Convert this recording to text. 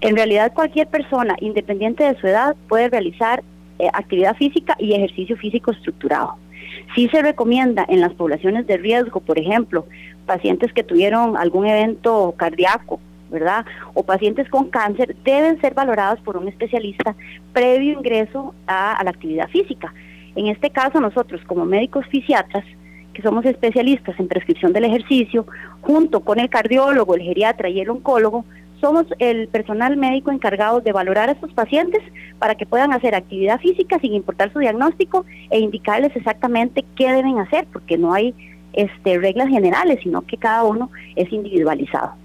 En realidad cualquier persona, independiente de su edad, puede realizar actividad física y ejercicio físico estructurado. Sí se recomienda en las poblaciones de riesgo, por ejemplo, pacientes que tuvieron algún evento cardíaco, ¿verdad? O pacientes con cáncer, deben ser valorados por un especialista previo ingreso a la actividad física. En este caso, nosotros como médicos fisiatras, que somos especialistas en prescripción del ejercicio, junto con el cardiólogo, el geriatra y el oncólogo, somos el personal médico encargado de valorar a estos pacientes para que puedan hacer actividad física sin importar su diagnóstico e indicarles exactamente qué deben hacer, porque no hay reglas generales, sino que cada uno es individualizado.